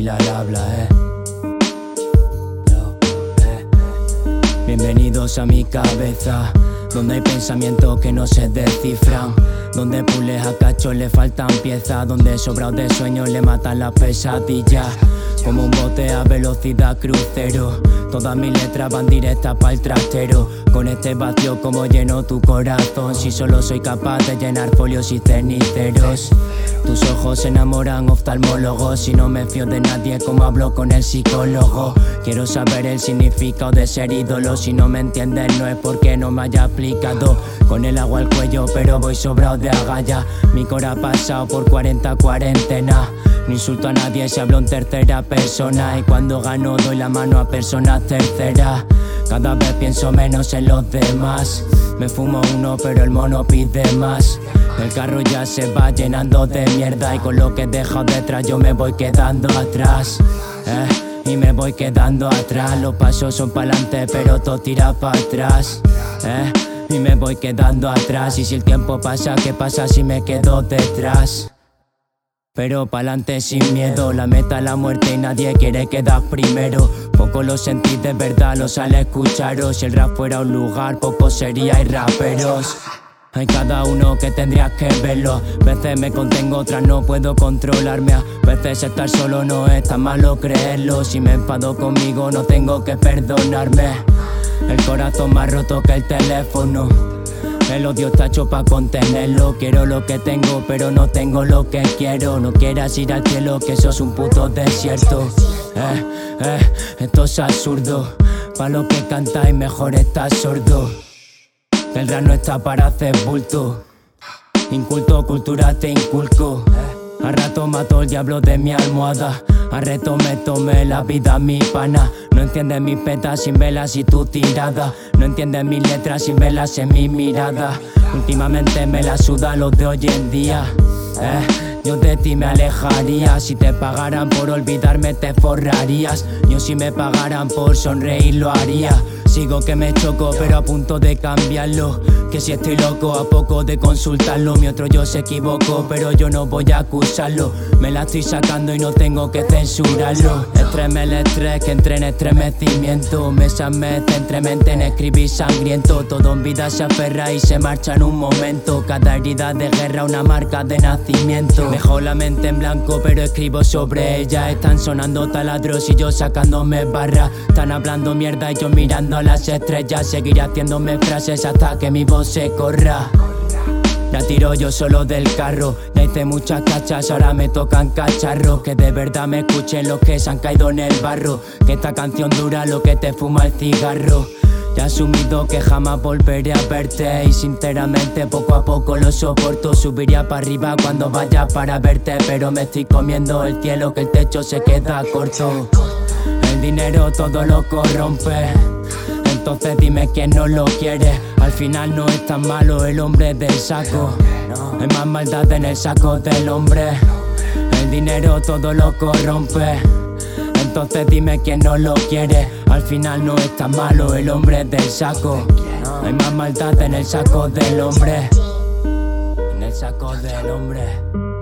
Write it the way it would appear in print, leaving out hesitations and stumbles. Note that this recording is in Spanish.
Pilar habla, Bienvenidos a mi cabeza, donde hay pensamientos que no se descifran, donde puzzles a cachos le faltan piezas, donde sobrados de sueños le matan las pesadillas. Como un bote a velocidad crucero, todas mis letras van directas para el trastero. Con este vacío como lleno tu corazón, si solo soy capaz de llenar folios y ceniceros. Tus ojos se enamoran oftalmólogos, si no me fío de nadie como hablo con el psicólogo. Quiero saber el significado de ser ídolo, si no me entiendes no es porque no me haya explicado. Con el agua al cuello pero voy sobrado de agallas, mi cora ha pasado por 40 cuarentenas. No insulto a nadie si hablo en tercera persona, y cuando gano doy la mano a personas terceras. Cada vez pienso menos en los demás, me fumo uno pero el mono pide más. El carro ya se va llenando de mierda, y con lo que he dejado detrás yo me voy quedando atrás, y me voy quedando atrás. Los pasos son pa'lante pero todo tira para atrás, y me voy quedando atrás. Y si el tiempo pasa, ¿qué pasa si me quedo detrás? Pero pa'lante sin miedo, la meta es la muerte y nadie quiere quedar primero. Poco lo sentís de verdad, lo sale escucharos. Si el rap fuera un lugar, pocos seríais raperos. Hay cada uno que tendrías que verlo. Veces me contengo, otras no puedo controlarme. A veces estar solo no es tan malo creerlo. Si me enfado conmigo no tengo que perdonarme. El corazón más roto que el teléfono, el odio está hecho pa' contenerlo. Quiero lo que tengo pero no tengo lo que quiero. No quieras ir al cielo que eso es un puto desierto. Esto es absurdo, pa' lo que cantáis mejor estás sordo. El rap no está para hacer bulto, inculto cultura te inculco. A rato mato el diablo de mi almohada, a reto me tomé la vida mi pana. No entiendes mis petas sin velas y tu tirada, no entiendes mis letras sin velas en mi mirada. Últimamente me la suda los de hoy en día, yo de ti me alejaría. Si te pagaran por olvidarme te forrarías, yo si me pagaran por sonreír lo haría. Sigo que me choco pero a punto de cambiarlo, que si estoy loco a poco de consultarlo. Mi otro yo se equivocó pero yo no voy a acusarlo, me la estoy sacando y no tengo que censurarlo. Estreme el estrés que entre en estremecimiento, me mece entre mente en escribir sangriento. Todo en vida se aferra y se marcha en un momento, cada herida de guerra una marca de nacimiento. Dejo la mente en blanco pero escribo sobre ella. Están sonando taladros y yo sacándome barras, están hablando mierda y yo mirando a las estrellas. Seguiré haciéndome frases hasta que mi voz se corra. La tiro yo solo del carro, ya hice muchas cachas, ahora me tocan cacharros. Que de verdad me escuchen los que se han caído en el barro, que esta canción dura lo que te fuma el cigarro. Ya he asumido que jamás volveré a verte, y sinceramente poco a poco lo soporto. Subiría para arriba cuando vaya para verte, pero me estoy comiendo el cielo que el techo se queda corto. El dinero todo lo corrompe, entonces dime quién no lo quiere. Al final no es tan malo el hombre del saco, hay más maldad en el saco del hombre. El dinero todo lo corrompe, entonces dime quién no lo quiere. Al final no es tan malo el hombre del saco, hay más maldad en el saco del hombre. En el saco del hombre.